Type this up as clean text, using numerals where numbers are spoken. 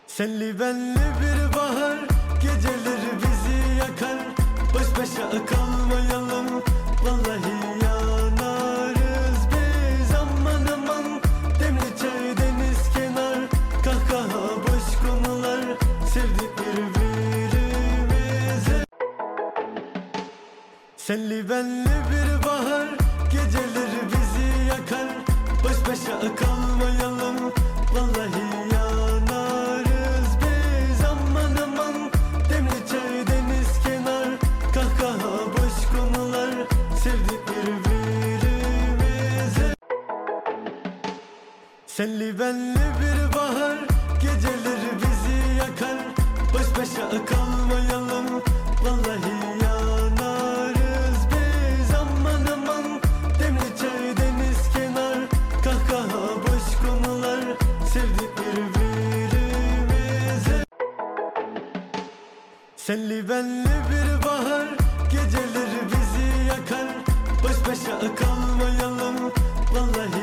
Senli benli bir bahar, geceleri bizi yakar. Baş başa kalmayalım, vallahi yanarız biz. Aman aman, demli çay deniz kenar, kahkaha boş konular, sevdik birbirimizi. Senli benli bir bahar, geceleri bizi yakar. Baş başa kalmayalım, vallahi yanarız biz. Aman aman, demli çay deniz kenar, kahkaha boş konular, sevdik birbirimizi. Senli benli bir bahar, geceleri bizi yakar. Baş başa kalmayalım, vallahi yanarız biz. Aman aman, demli çay deniz kenar, kahkaha boş konular, sevdik birbirimizi. Senli benli bir bahar, geceleri bizi yakar. Baş başa kalmayalım, vallahi